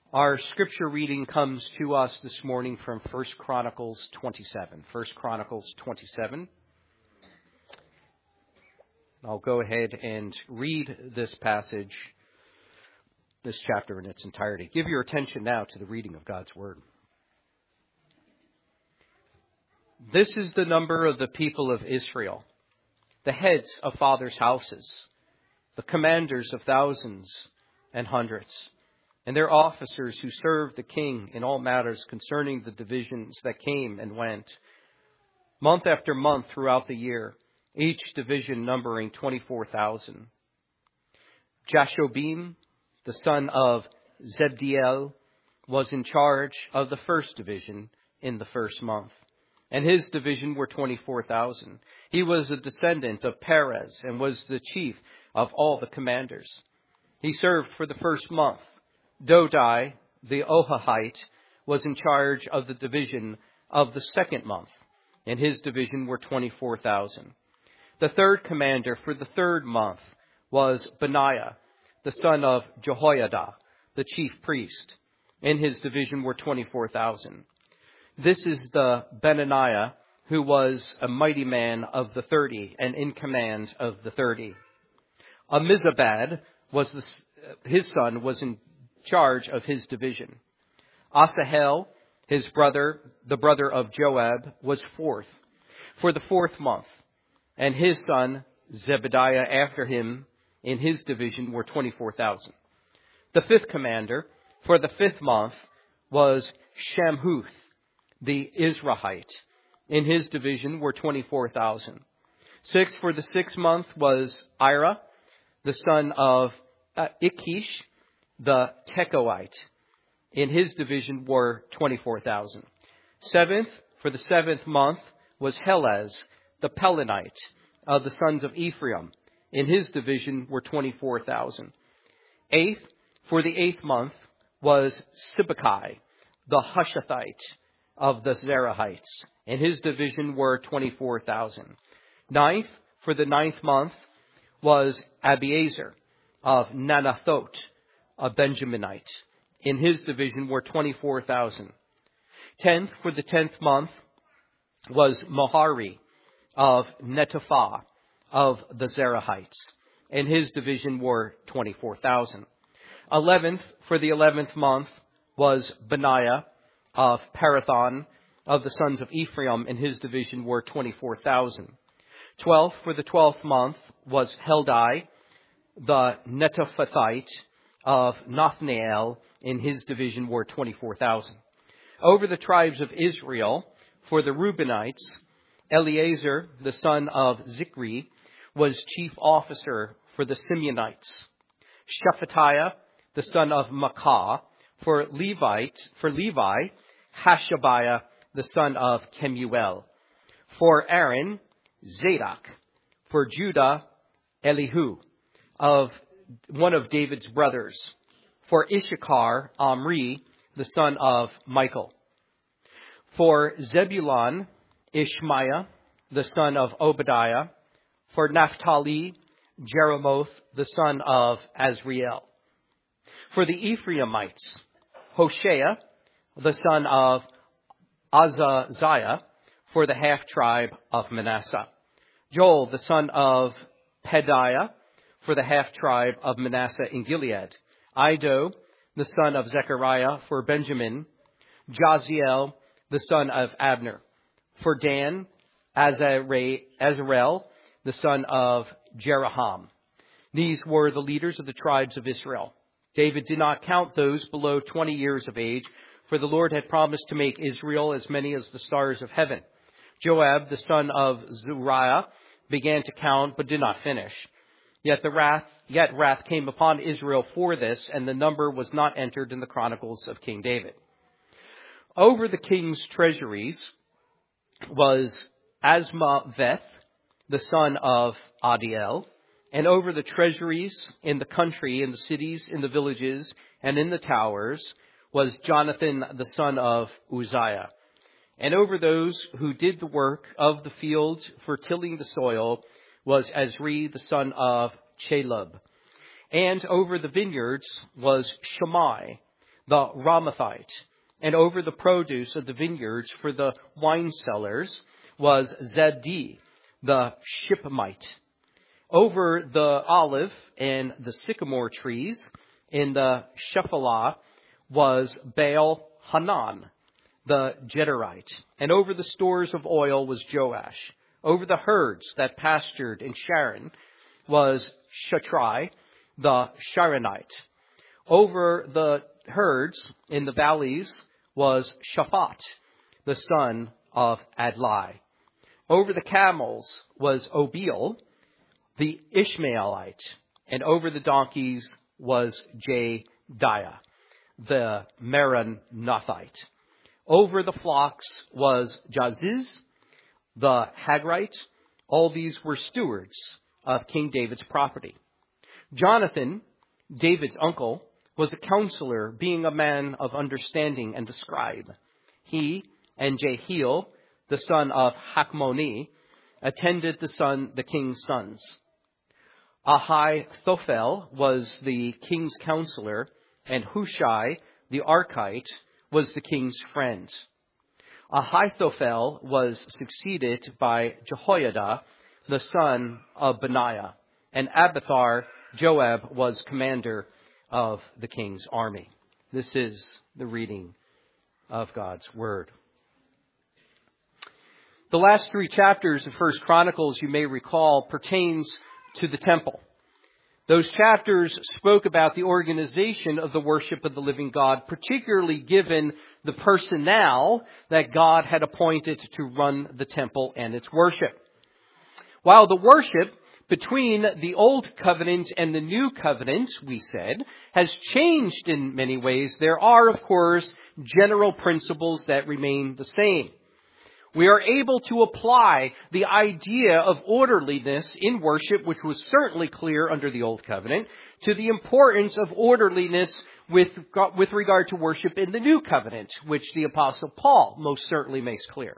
Our scripture reading comes to us this morning from 1 Chronicles 27. 1 Chronicles 27. I'll go ahead and read this passage, this chapter in its entirety. Give your attention now to the reading of God's Word. This is the number of the people of Israel, the heads of fathers' houses, the commanders of thousands and hundreds, and their officers who served the king in all matters concerning the divisions that came and went, month after month throughout the year, each division numbering 24,000. Jashobim, the son of Zebdiel, was in charge of the first division in the first month, and his division were 24,000. He was a descendant of Perez and was the chief of all the commanders. He served for the first month. Dodai, the Ohahite, was in charge of the division of the second month, and his division were 24,000. The third commander for the third month was Benaiah, the son of Jehoiada, the chief priest, and his division were 24,000. This is the Benaniah who was a mighty man of the 30 and in command of the 30. Amizabad was his son was in charge of his division. Asahel, his brother, the brother of Joab, was fourth for the fourth month, and his son Zebediah after him in his division were 24,000. The fifth commander for the fifth month was Shamhuth, the Israelite. In his division were 24,000. Sixth for the sixth month was Ira, the son of Ikish, the Tekoite. In his division were 24,000. Seventh for the seventh month was Helez, the Pelonite, of the sons of Ephraim. In his division were 24,000. Eighth for the eighth month was Sibbecai, the Hushathite, of the Zerahites. In his division were 24,000. Ninth for the ninth month was Abiezer of Nanathoth, a Benjaminite. In his division were 24,000. Tenth for the 10th month was Mohari of Netophah of the Zerahites. In his division were 24,000. 11th for the 11th month was Benaiah of Parathon of the sons of Ephraim. In his division were 24,000. 12th for the 12th month was Heldai, the Netophathite of Nathanael. In his division were 24,000. Over the tribes of Israel, for the Reubenites, Eleazar, the son of Zikri, was chief officer for the Simeonites. Shephatiah, the son of Makkah, for Levi, Hashabiah, the son of Kemuel. For Aaron, Zadok. For Judah, Elihu, of one of David's brothers. For Issachar, Omri, the son of Michael. For Zebulun, Ishmaiah, the son of Obadiah. For Naphtali, Jeremoth, the son of Azriel. For the Ephraimites, Hoshea, the son of Azaziah, for the half-tribe of Manasseh. Joel, the son of Pedaiah, for the half-tribe of Manasseh in Gilead. Iddo, the son of Zechariah, for Benjamin. Jaziel, the son of Abner. For Dan, Azarel, the son of Jeraham. These were the leaders of the tribes of Israel. David did not count those below 20 years of age, for the Lord had promised to make Israel as many as the stars of heaven. Joab, the son of Zeruiah, began to count, but did not finish. Yet wrath came upon Israel for this, and the number was not entered in the Chronicles of King David. Over the king's treasuries was Asmaveth, the son of Adiel, and over the treasuries in the country, in the cities, in the villages, and in the towers was Jonathan, the son of Uzziah. And over those who did the work of the fields for tilling the soil was Azri, the son of Chalub. And over the vineyards was Shammai, the Ramathite. And over the produce of the vineyards for the wine cellars was Zabdi, the Shipmite. Over the olive and the sycamore trees in the Shephelah was Baal Hanan, the Jederite. And over the stores of oil was Joash. Over the herds that pastured in Sharon was Shatrai, the Sharonite. Over the herds in the valleys was Shaphat, the son of Adlai. Over the camels was Obil, the Ishmaelite. And over the donkeys was Jediah, the Meronothite. Over the flocks was Jaziz, the Hagrite. All these were stewards of King David's property. Jonathan, David's uncle, was a counselor, being a man of understanding and a scribe. He and Jehiel, the son of Hakmoni, attended the king's sons. Ahithophel was the king's counselor, and Hushai, the Archite, was the king's friend. Ahithophel was succeeded by Jehoiada, the son of Benaiah, and Abiathar, Joab, was commander of the king's army. This is the reading of God's word. The last 3 chapters of 1 Chronicles, you may recall, pertains to the temple. Those chapters spoke about the organization of the worship of the living God, particularly given the personnel that God had appointed to run the temple and its worship. While the worship between the Old Covenant and the New Covenant, we said, has changed in many ways, there are, of course, general principles that remain the same. We are able to apply the idea of orderliness in worship, which was certainly clear under the Old Covenant, to the importance of orderliness with regard to worship in the New Covenant, which the Apostle Paul most certainly makes clear.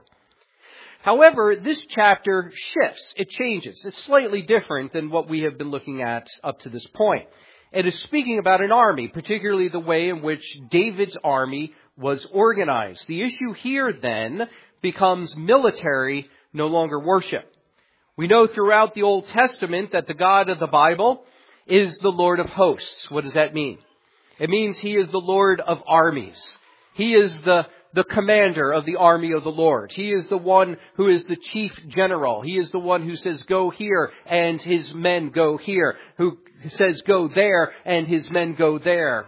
However, this chapter shifts. It changes. It's slightly different than what we have been looking at up to this point. It is speaking about an army, particularly the way in which David's army was organized. The issue here, then, becomes military, no longer worship. We know throughout the Old Testament that the God of the Bible is the Lord of hosts. What does that mean? It means He is the Lord of armies. He is the commander of the army of the Lord. He is the one who is the chief general. He is the one who says, go here, and his men go here. Who says, go there, and his men go there.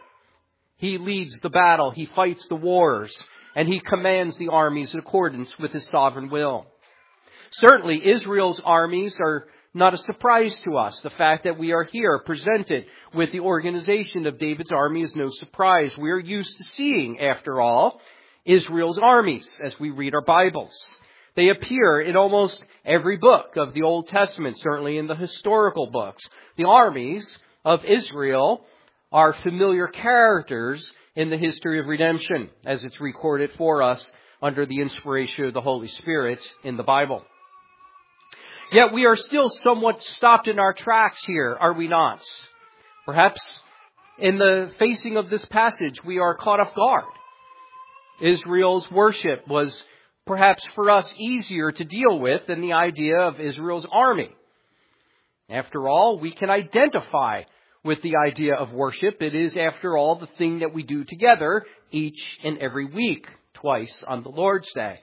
He leads the battle. He fights the wars. And He commands the armies in accordance with His sovereign will. Certainly, Israel's armies are not a surprise to us. The fact that we are here presented with the organization of David's army is no surprise. We are used to seeing, after all, Israel's armies as we read our Bibles. They appear in almost every book of the Old Testament, certainly in the historical books. The armies of Israel are familiar characters in the history of redemption, as it's recorded for us under the inspiration of the Holy Spirit in the Bible. Yet we are still somewhat stopped in our tracks here, are we not? Perhaps in the facing of this passage, we are caught off guard. Israel's worship was perhaps for us easier to deal with than the idea of Israel's army. After all, we can identify with the idea of worship. It is, after all, the thing that we do together each and every week, twice on the Lord's Day.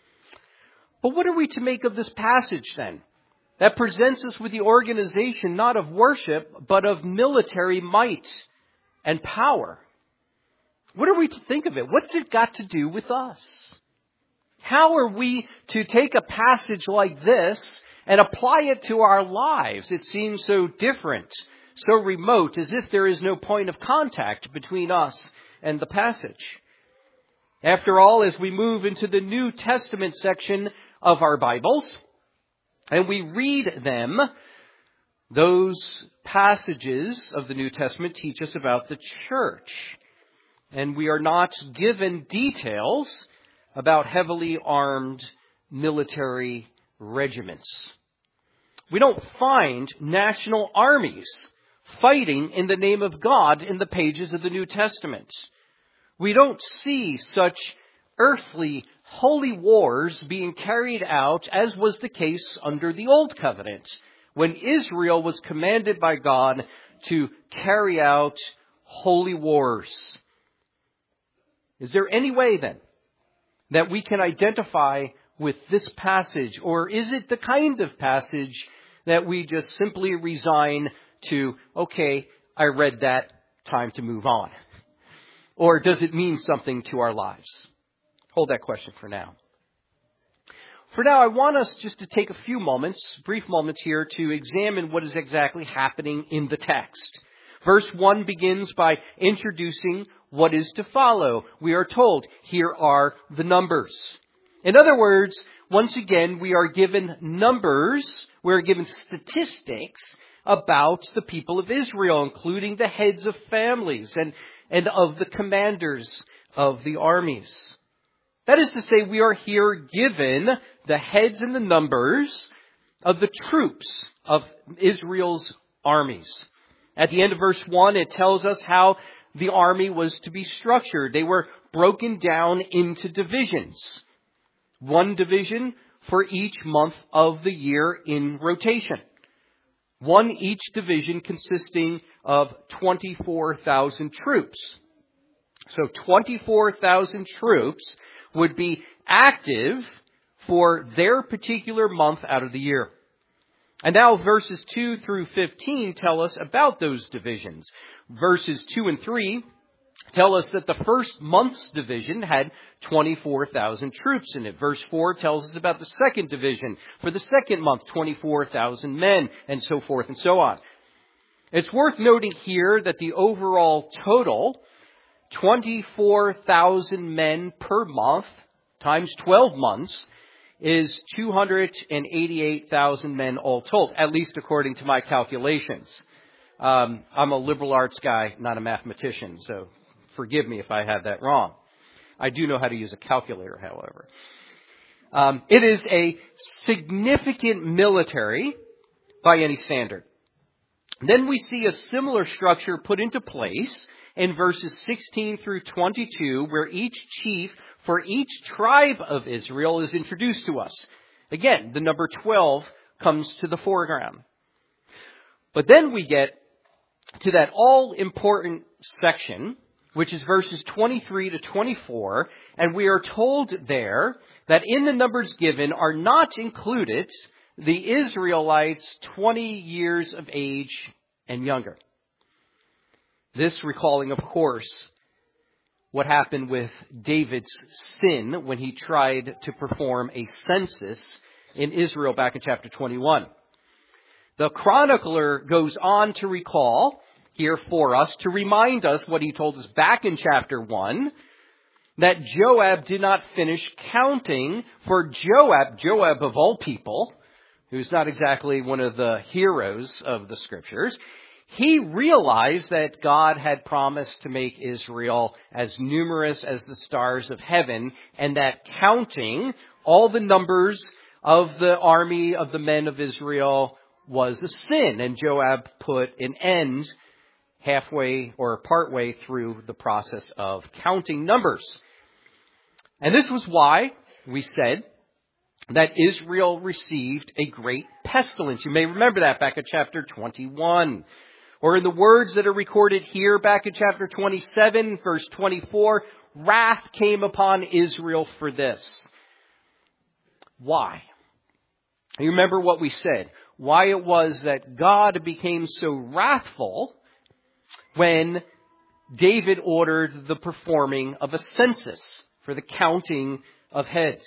But what are we to make of this passage then? That presents us with the organization not of worship, but of military might and power. What are we to think of it? What's it got to do with us? How are we to take a passage like this and apply it to our lives? It seems so different, so remote, as if there is no point of contact between us and the passage. After all, as we move into the New Testament section of our Bibles, and we read them, those passages of the New Testament teach us about the church. And we are not given details about heavily armed military regiments. We don't find national armies fighting in the name of God in the pages of the New Testament. We don't see such earthly holy wars being carried out as was the case under the Old Covenant, when Israel was commanded by God to carry out holy wars. Is there any way then that we can identify with this passage? Or is it the kind of passage that we just simply resign to, okay, I read that, time to move on? Or does it mean something to our lives? Hold that question for now. For now, I want us just to take a few moments, brief moments here, to examine what is exactly happening in the text. Verse 1 begins by introducing what is to follow. We are told, here are the numbers. In other words, once again, we are given numbers, we are given statistics about the people of Israel, including the heads of families and of the commanders of the armies. That is to say, we are here given the heads and the numbers of the troops of Israel's armies. At the end of verse 1, it tells us how the army was to be structured. They were broken down into divisions. One division for each month of the year in rotation. One each division consisting of 24,000 troops. So 24,000 troops would be active for their particular month out of the year. And now verses 2 through 15 tell us about those divisions. Verses 2 and 3 tell us that the first month's division had 24,000 troops in it. Verse 4 tells us about the second division. For the second month, 24,000 men, and so forth and so on. It's worth noting here that the overall total, 24,000 men per month, times 12 months, is 288,000 men all told, at least according to my calculations. I'm a liberal arts guy, not a mathematician, so forgive me if I have that wrong. I do know how to use a calculator, however. It is a significant military by any standard. Then we see a similar structure put into place in verses 16 through 22, where each chief for each tribe of Israel is introduced to us. Again, the number 12 comes to the foreground. But then we get to that all-important section, which is verses 23 to 24, and we are told there that in the numbers given are not included the Israelites 20 years of age and younger. This recalling, of course, what happened with David's sin when he tried to perform a census in Israel back in chapter 21. The chronicler goes on to recall here for us, to remind us what he told us back in chapter 1, that Joab did not finish counting. For Joab of all people, who's not exactly one of the heroes of the scriptures, he realized that God had promised to make Israel as numerous as the stars of heaven, and that counting all the numbers of the army of the men of Israel was a sin. And Joab put an end halfway or partway through the process of counting numbers. And this was why we said that Israel received a great pestilence. You may remember that back at chapter 21. Or in the words that are recorded here back in chapter 27, verse 24, wrath came upon Israel for this. Why? You remember what we said. Why it was that God became so wrathful when David ordered the performing of a census for the counting of heads.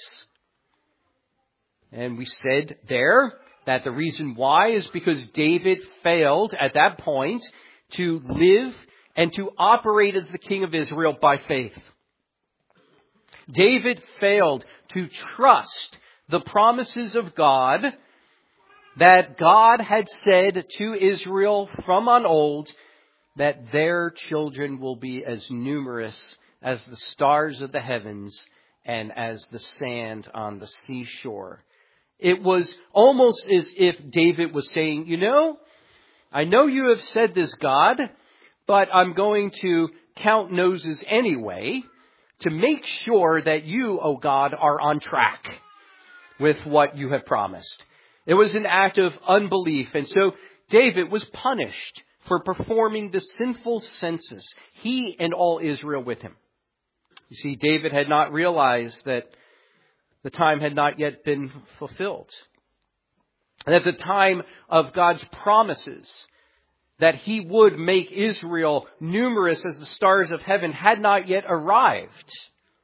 And we said there that the reason why is because David failed at that point to live and to operate as the king of Israel by faith. David failed to trust the promises of God that God had said to Israel from on old, that their children will be as numerous as the stars of the heavens and as the sand on the seashore. It was almost as if David was saying, I know you have said this, God, but I'm going to count noses anyway to make sure that you, O God, are on track with what you have promised. It was an act of unbelief, and so David was punished for performing the sinful census, he and all Israel with him. You see, David had not realized that the time had not yet been fulfilled. And at the time of God's promises that he would make Israel numerous as the stars of heaven had not yet arrived.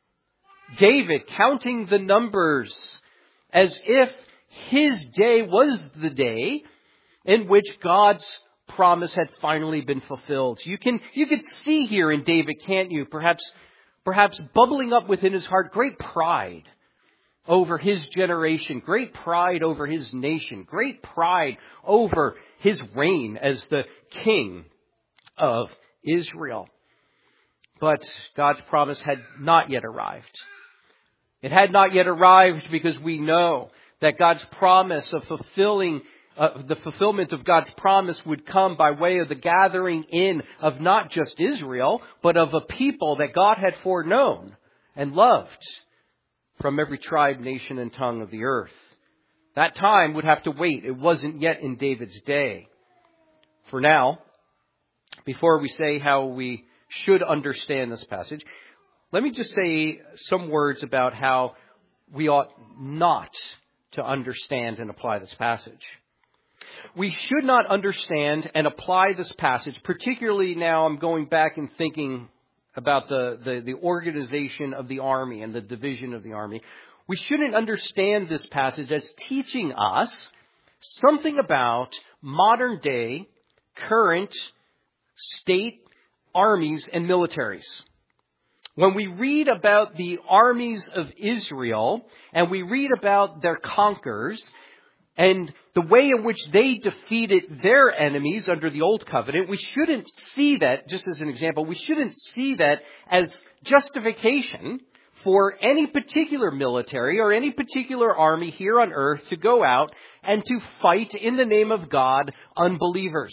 David counting the numbers as if his day was the day in which God's promise had finally been fulfilled. You could see here in David, can't you? Perhaps bubbling up within his heart, great pride over his generation, great pride over his nation, great pride over his reign as the king of Israel. But God's promise had not yet arrived. It had not yet arrived because we know that God's promise of the fulfillment of God's promise would come by way of the gathering in of not just Israel, but of a people that God had foreknown and loved from every tribe, nation, and tongue of the earth. That time would have to wait. It wasn't yet in David's day. For now, before we say how we should understand this passage, let me just say some words about how we ought not to understand and apply this passage. We should not understand and apply this passage, particularly now I'm going back and thinking about the organization of the army and the division of the army. We shouldn't understand this passage as teaching us something about modern day, current state armies and militaries. When we read about the armies of Israel and we read about their conquerors and the way in which they defeated their enemies under the Old Covenant, we shouldn't see that, just as an example, we shouldn't see that as justification for any particular military or any particular army here on earth to go out and to fight in the name of God unbelievers.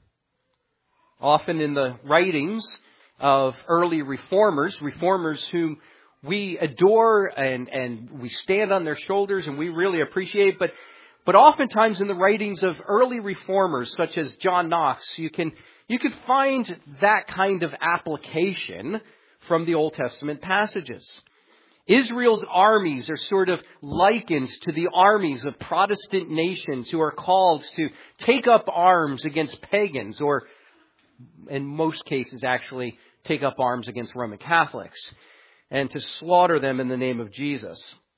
Often in the writings of early reformers whom we adore and we stand on their shoulders and we really appreciate, but oftentimes in the writings of early reformers such as John Knox, you can find that kind of application from the Old Testament passages. Israel's armies are sort of likened to the armies of Protestant nations who are called to take up arms against pagans, or in most cases actually take up arms against Roman Catholics, and to slaughter them in the name of Jesus.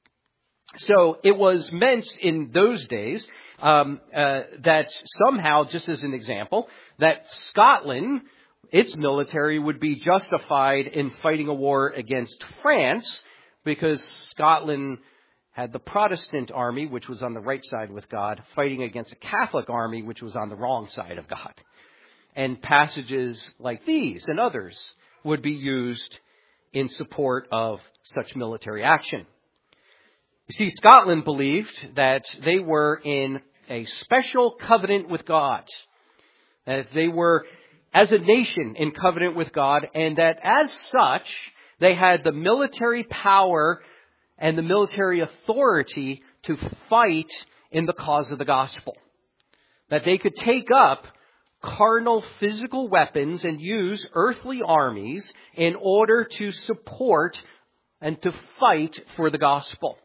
So it was meant in those days that somehow, just as an example, that Scotland, its military, would be justified in fighting a war against France because Scotland had the Protestant army, which was on the right side with God, fighting against a Catholic army, which was on the wrong side of God. And passages like these and others would be used in support of such military action. You see, Scotland believed that they were in a special covenant with God, that they were, as a nation, in covenant with God, and that as such, they had the military power and the military authority to fight in the cause of the gospel. That they could take up carnal physical weapons and use earthly armies in order to support and to fight for the gospel.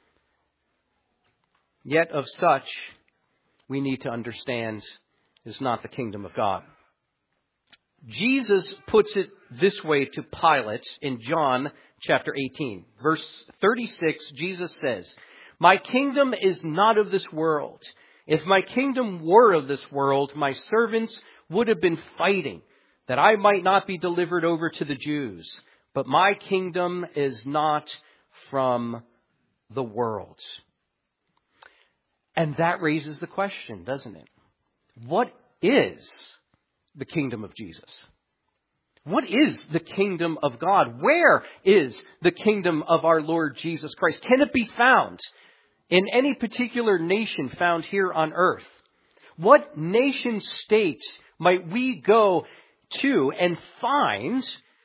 Yet of such, we need to understand, is not the kingdom of God. Jesus puts it this way to Pilate in John chapter 18. Verse 36, Jesus says, "My kingdom is not of this world. If my kingdom were of this world, my servants would have been fighting, that I might not be delivered over to the Jews. But my kingdom is not from the world." And that raises the question, doesn't it? What is the kingdom of Jesus? What is the kingdom of God? Where is the kingdom of our Lord Jesus Christ? Can it be found in any particular nation found here on earth? What nation state might we go to and find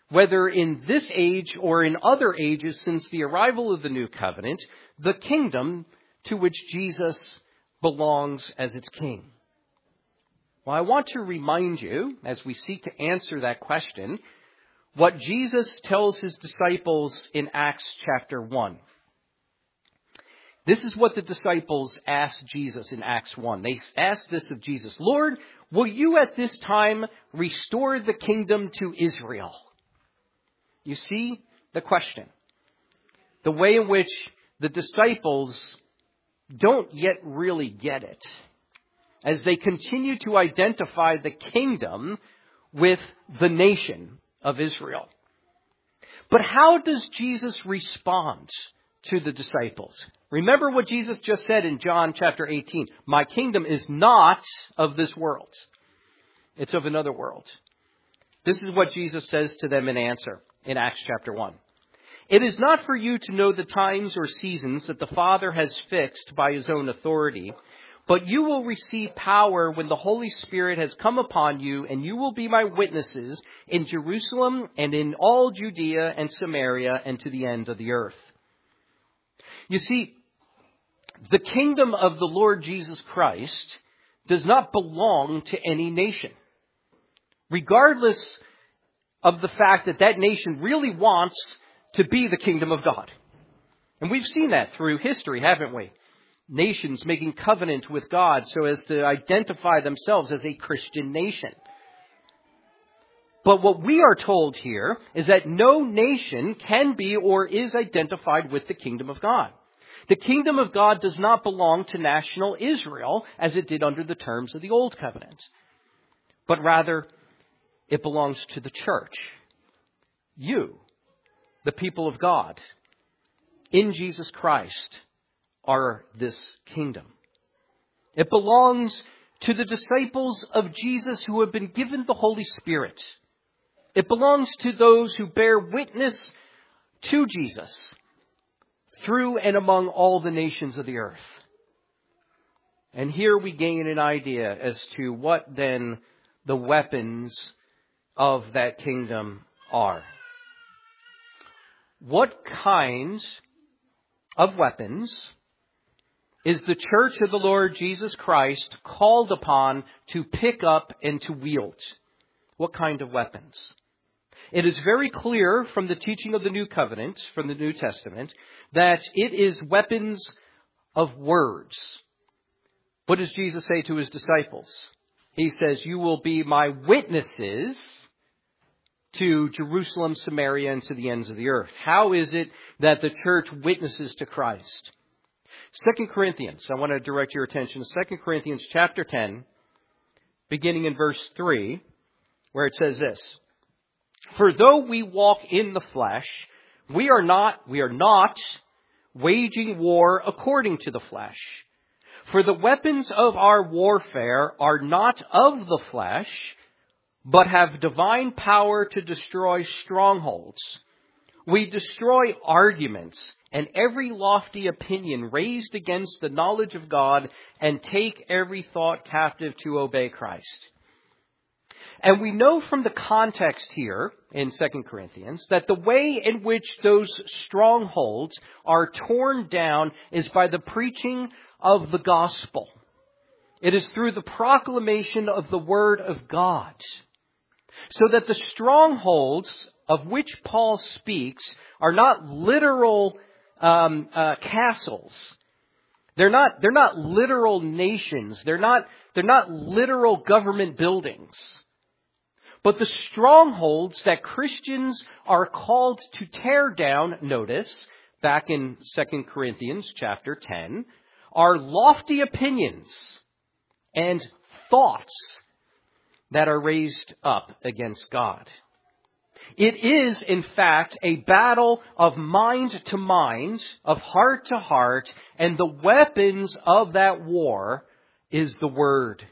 whether in this age or in other ages since the arrival of the new covenant, the kingdom to which Jesus belongs as its king? Well, I want to remind you, as we seek to answer that question, what Jesus tells his disciples in Acts chapter 1. This is what the disciples asked Jesus in Acts 1. They asked this of Jesus: Lord, will you at this time restore the kingdom to Israel? You see the question. The way in which the disciples don't yet really get it, as they continue to identify the kingdom with the nation of Israel. But how does Jesus respond to the disciples? Remember what Jesus just said in John chapter 18. My kingdom is not of this world. It's of another world. This is what Jesus says to them in answer in Acts chapter 1. It is not for you to know the times or seasons that the Father has fixed by his own authority, but you will receive power when the Holy Spirit has come upon you, and you will be my witnesses in Jerusalem and in all Judea and Samaria and to the end of the earth. You see, the kingdom of the Lord Jesus Christ does not belong to any nation, regardless of the fact that that nation really wants to be the kingdom of God. And we've seen that through history, haven't we? Nations making covenant with God so as to identify themselves as a Christian nation. But what we are told here is that no nation can be or is identified with the kingdom of God. The kingdom of God does not belong to national Israel as it did under the terms of the Old Covenant, but rather it belongs to the church. You, the people of God, in Jesus Christ, are this kingdom. It belongs to the disciples of Jesus who have been given the Holy Spirit. It belongs to those who bear witness to Jesus through and among all the nations of the earth. And here we gain an idea as to what then the weapons of that kingdom are. What kind of weapons is the church of the Lord Jesus Christ called upon to pick up and to wield? What kind of weapons? It is very clear from the teaching of the New Covenant, from the New Testament, that it is weapons of words. What does Jesus say to his disciples? He says, you will be my witnesses to Jerusalem, Samaria, and to the ends of the earth. How is it that the church witnesses to Christ? 2 Corinthians, I want to direct your attention to 2 Corinthians chapter 10, beginning in verse 3, where it says this: For though we walk in the flesh, we are not waging war according to the flesh. For the weapons of our warfare are not of the flesh, but have divine power to destroy strongholds. We destroy arguments and every lofty opinion raised against the knowledge of God, and take every thought captive to obey Christ. And we know from the context here in 2 Corinthians that the way in which those strongholds are torn down is by the preaching of the gospel. It is through the proclamation of the word of God. So that the strongholds of which Paul speaks are not literal castles. They're not literal nations. They're not literal government buildings. But the strongholds that Christians are called to tear down, notice, back in 2 Corinthians chapter 10, are lofty opinions and thoughts that are raised up against God. It is, in fact, a battle of mind to mind, of heart to heart, and the weapons of that war is the Word.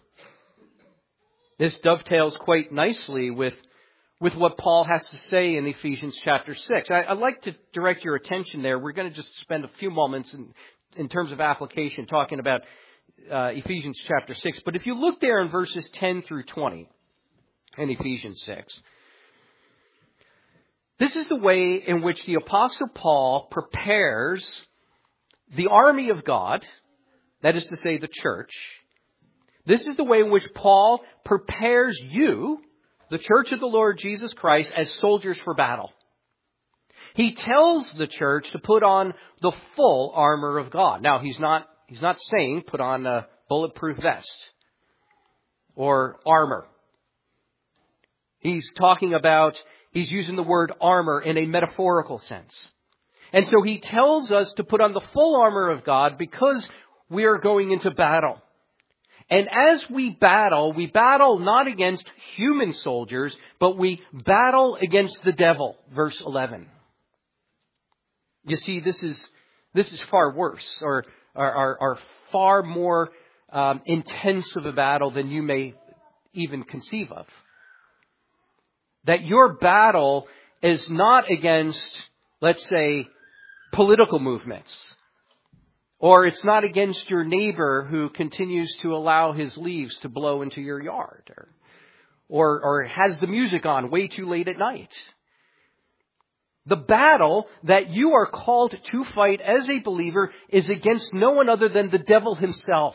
This dovetails quite nicely with what Paul has to say in Ephesians chapter 6. I'd like to direct your attention there. We're going to just spend a few moments in terms of application talking about Ephesians chapter 6. But if you look there in verses 10 through 20 in Ephesians 6, This is the way in which the Apostle Paul prepares the army of God, that is to say the church. This is the way in which Paul prepares you, the church of the Lord Jesus Christ, as soldiers for battle. He tells the church to put on the full armor of God. Now, he's not saying put on a bulletproof vest or armor. He's using the word armor in a metaphorical sense. And so he tells us to put on the full armor of God because we are going into battle. And as we battle not against human soldiers, but we battle against the devil. Verse 11. You see, this is far worse, or far more intense of a battle than you may even conceive of. That your battle is not against, let's say, political movements. Or it's not against your neighbor who continues to allow his leaves to blow into your yard. Or has the music on way too late at night. The battle that you are called to fight as a believer is against no one other than the devil himself.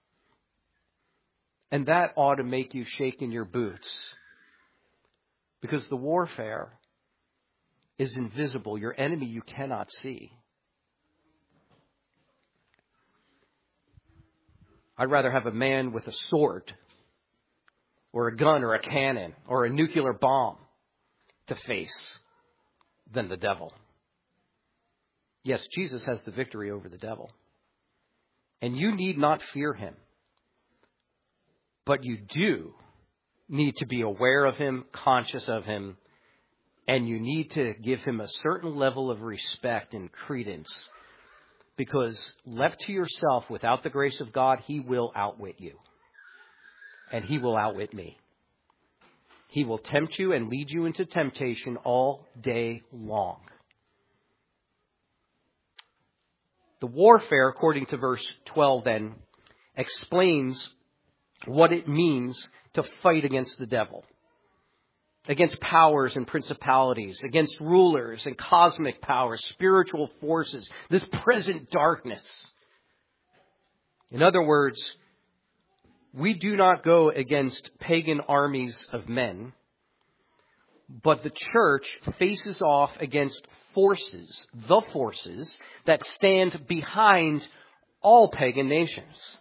And that ought to make you shake in your boots. Because the warfare is invisible. Your enemy you cannot see. I'd rather have a man with a sword or a gun or a cannon or a nuclear bomb to face than the devil. Yes, Jesus has the victory over the devil. And you need not fear him. But you do need to be aware of him, conscious of him, and you need to give him a certain level of respect and credence. Because left to yourself without the grace of God, he will outwit you. And he will outwit me. He will tempt you and lead you into temptation all day long. The warfare, according to verse 12 then, explains what it means to fight against the devil. Against powers and principalities, against rulers and cosmic powers, spiritual forces, this present darkness. In other words, we do not go against pagan armies of men, but the church faces off against forces, the forces that stand behind all pagan nations.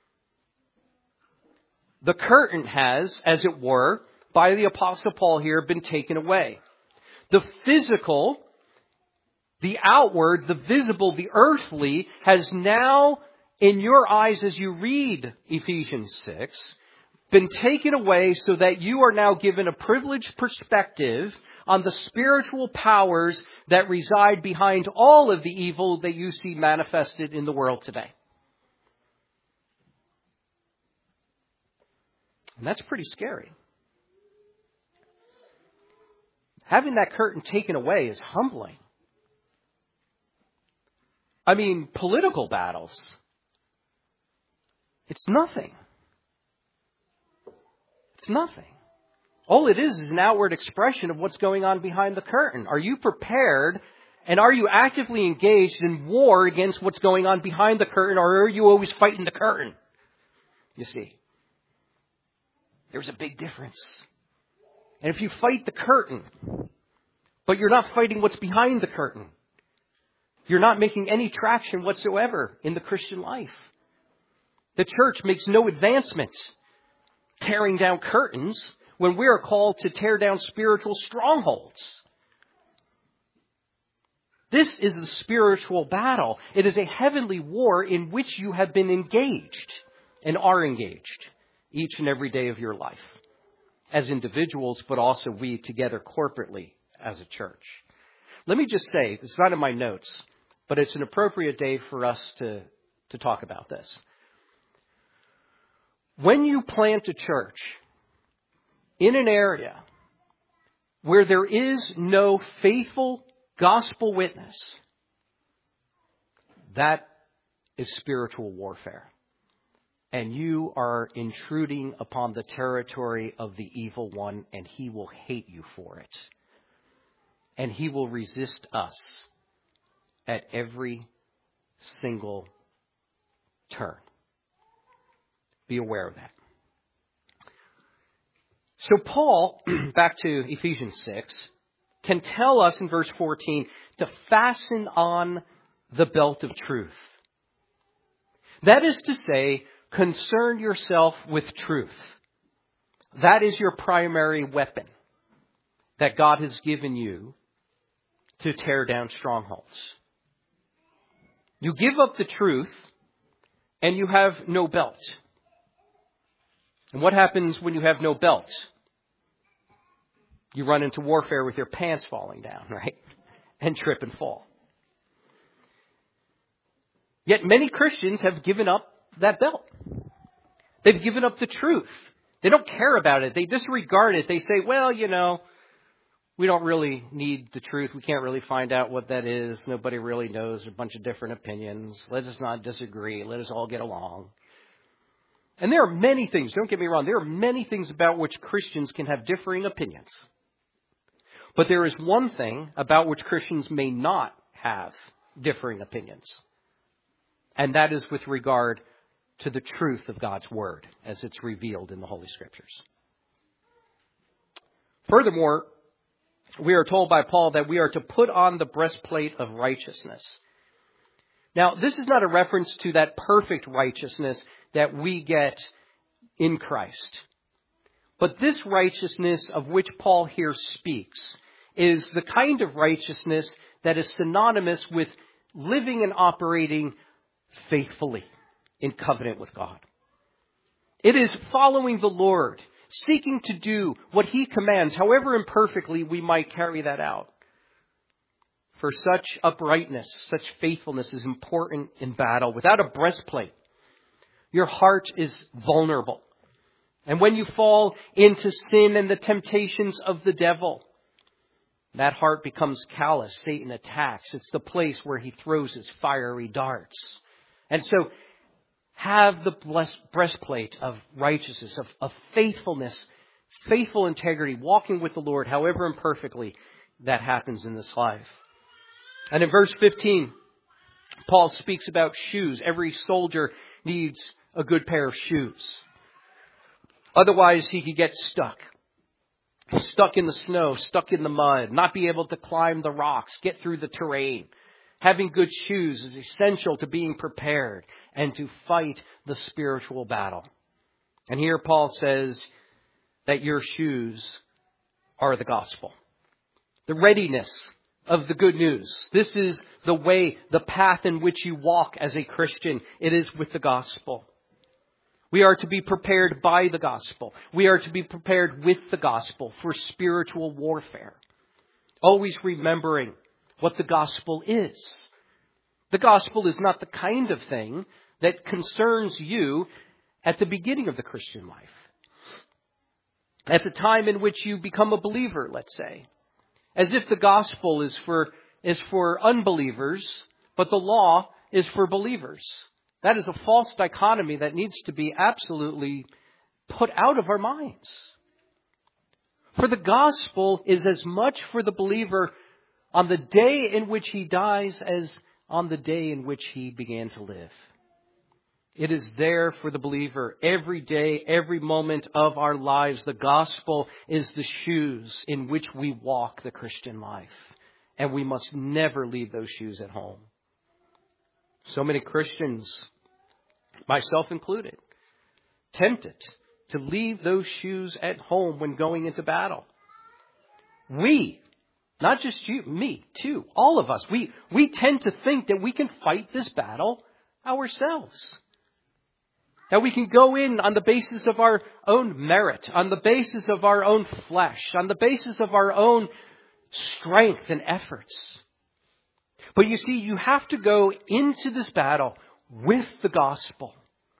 The curtain has, as it were, by the Apostle Paul here, been taken away. The physical, the outward, the visible, the earthly has now, in your eyes as you read Ephesians 6, been taken away so that you are now given a privileged perspective on the spiritual powers that reside behind all of the evil that you see manifested in the world today. And that's pretty scary. Having that curtain taken away is humbling. I mean, political battles. It's nothing. It's nothing. All it is an outward expression of what's going on behind the curtain. Are you prepared and are you actively engaged in war against what's going on behind the curtain, or are you always fighting the curtain? You see, there's a big difference. And if you fight the curtain, but you're not fighting what's behind the curtain, you're not making any traction whatsoever in the Christian life. The church makes no advancements tearing down curtains when we are called to tear down spiritual strongholds. This is a spiritual battle. It is a heavenly war in which you have been engaged and are engaged each and every day of your life as individuals, but also we together corporately as a church. Let me just say, it's not in my notes, but it's an appropriate day for us to talk about this. When you plant a church in an area where there is no faithful gospel witness, that is spiritual warfare. And you are intruding upon the territory of the evil one, and he will hate you for it. And he will resist us at every single turn. Be aware of that. So Paul, back to Ephesians 6, can tell us in verse 14 to fasten on the belt of truth. That is to say, concern yourself with truth. That is your primary weapon that God has given you to tear down strongholds. You give up the truth and you have no belt. And what happens when you have no belt? You run into warfare with your pants falling down, right? And trip and fall. Yet many Christians have given up that belt. They've given up the truth. They don't care about it. They disregard it. They say, well, we don't really need the truth. We can't really find out what that is. Nobody really knows. There's a bunch of different opinions. Let us not disagree. Let us all get along. And there are many things, don't get me wrong, there are many things about which Christians can have differing opinions. But there is one thing about which Christians may not have differing opinions. And that is with regard to the truth of God's Word as it's revealed in the Holy Scriptures. Furthermore, we are told by Paul that we are to put on the breastplate of righteousness. Now, this is not a reference to that perfect righteousness that we get in Christ. But this righteousness of which Paul here speaks is the kind of righteousness that is synonymous with living and operating faithfully in covenant with God. It is following the Lord, seeking to do what He commands, however imperfectly we might carry that out. For such uprightness, such faithfulness is important in battle. Without a breastplate, your heart is vulnerable. And when you fall into sin and the temptations of the devil, that heart becomes callous. Satan attacks. It's the place where he throws his fiery darts. And so have the breastplate of righteousness, of faithfulness, faithful integrity, walking with the Lord, however imperfectly that happens in this life. And in verse 15, Paul speaks about shoes. Every soldier needs a good pair of shoes. Otherwise, he could get stuck in the snow, stuck in the mud, not be able to climb the rocks, get through the terrain. Having good shoes is essential to being prepared and to fight the spiritual battle. And here Paul says that your shoes are the gospel. The readiness of the good news. This is the way, the path in which you walk as a Christian. It is with the gospel. We are to be prepared by the gospel. We are to be prepared with the gospel for spiritual warfare. Always remembering what the gospel is. The gospel is not the kind of thing that concerns you at the beginning of the Christian life. At the time in which you become a believer, let's say. As if the gospel is for unbelievers, but the law is for believers. That is a false dichotomy that needs to be absolutely put out of our minds. For the gospel is as much for the believer on the day in which he dies as on the day in which he began to live. It is there for the believer every day, every moment of our lives. The gospel is the shoes in which we walk the Christian life. And we must never leave those shoes at home. So many Christians, myself included, tempted to leave those shoes at home when going into battle. We, not just you, me too, all of us, we tend to think that we can fight this battle ourselves. That we can go in on the basis of our own merit, on the basis of our own flesh, on the basis of our own strength and efforts. But you see, you have to go into this battle with the gospel.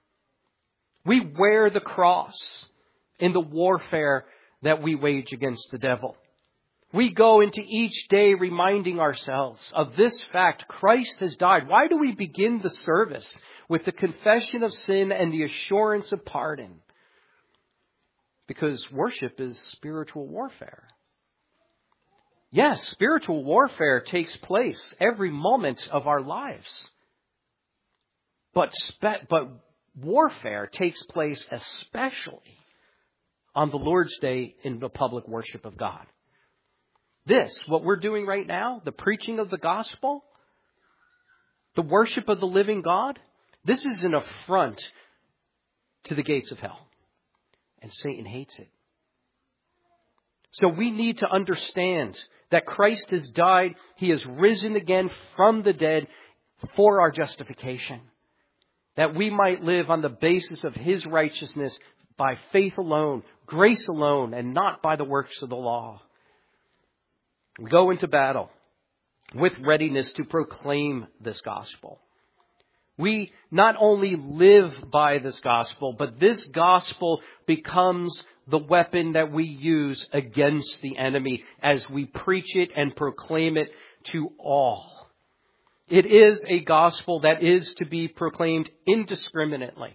We wear the cross in the warfare that we wage against the devil. We go into each day reminding ourselves of this fact: Christ has died. Why do we begin the service with the confession of sin and the assurance of pardon? Because worship is spiritual warfare. Yes, spiritual warfare takes place every moment of our lives. But warfare takes place especially on the Lord's Day in the public worship of God. This, what we're doing right now, the preaching of the gospel, the worship of the living God, this is an affront to the gates of hell. And Satan hates it. So we need to understand that Christ has died. He has risen again from the dead for our justification. That we might live on the basis of His righteousness by faith alone, grace alone, and not by the works of the law. We go into battle with readiness to proclaim this gospel. We not only live by this gospel, but this gospel becomes the weapon that we use against the enemy as we preach it and proclaim it to all. It is a gospel that is to be proclaimed indiscriminately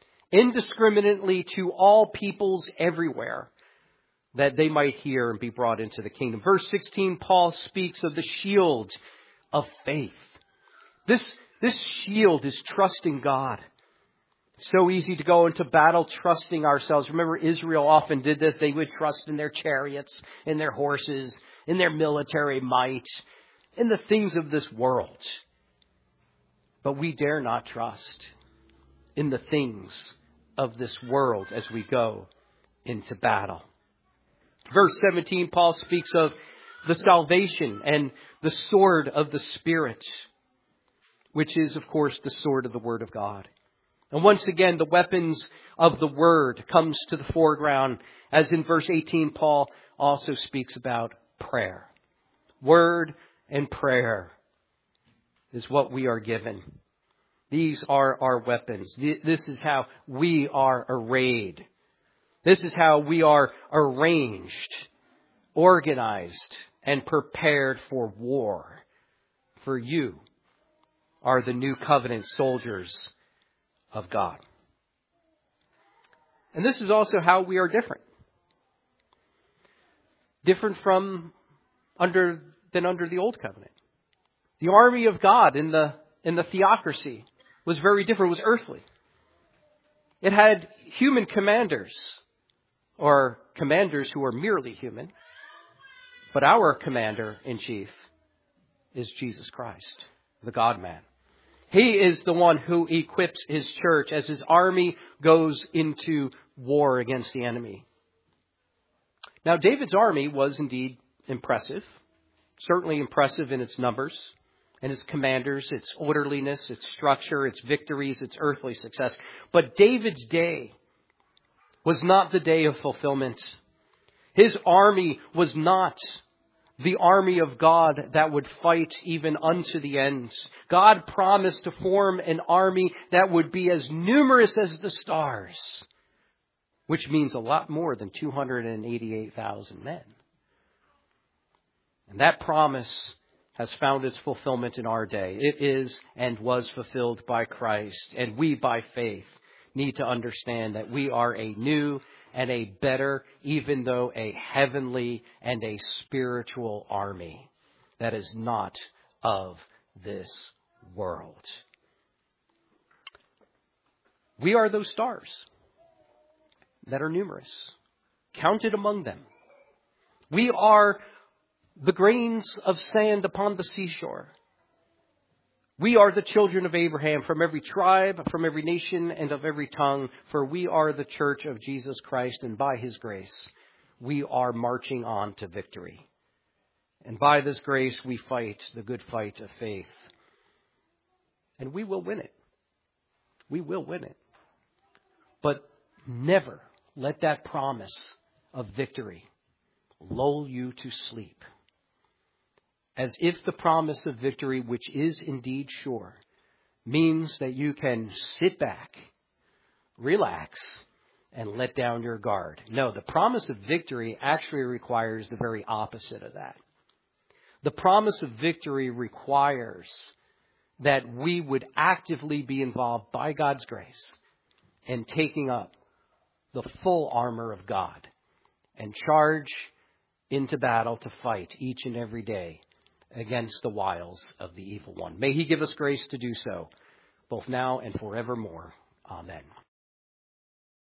to all peoples everywhere, that they might hear and be brought into the kingdom. Verse 16, Paul speaks of the shield of faith. This shield is trusting God. It's so easy to go into battle trusting ourselves. Remember, Israel often did this. They would trust in their chariots, in their horses, in their military might, in the things of this world. But we dare not trust in the things of this world as we go into battle. Verse 17, Paul speaks of the salvation and the sword of the Spirit, which is, of course, the sword of the Word of God. And once again, the weapons of the Word comes to the foreground, as in verse 18, Paul also speaks about prayer. Word and prayer is what we are given. These are our weapons. This is how we are arrayed. This is how we are arranged, organized, and prepared for war. For you are the new covenant soldiers of God. And this is also how we are different. Different from under the old covenant. The army of God in the theocracy was very different. It was earthly. It had human commanders, or commanders who were merely human. But our commander-in-chief is Jesus Christ, the God-man. He is the one who equips His church as His army goes into war against the enemy. Now, David's army was indeed impressive, certainly impressive in its numbers and its commanders, its orderliness, its structure, its victories, its earthly success. But David's day was not the day of fulfillment. His army was not the army of God that would fight even unto the end. God promised to form an army that would be as numerous as the stars, which means a lot more than 288,000 men. And that promise has found its fulfillment in our day. It is and was fulfilled by Christ, and we by faith need to understand that we are a new and a better, even though a heavenly and a spiritual army that is not of this world. We are those stars that are numerous, counted among them. We are the grains of sand upon the seashore. We are the children of Abraham, from every tribe, from every nation, and of every tongue, for we are the church of Jesus Christ, and by His grace, we are marching on to victory. And by this grace, we fight the good fight of faith. And we will win it. We will win it. But never let that promise of victory lull you to sleep. As if the promise of victory, which is indeed sure, means that you can sit back, relax, and let down your guard. No, the promise of victory actually requires the very opposite of that. The promise of victory requires that we would actively be involved by God's grace in taking up the full armor of God and charge into battle to fight each and every day against the wiles of the evil one. May he give us grace to do so, both now and forevermore. Amen.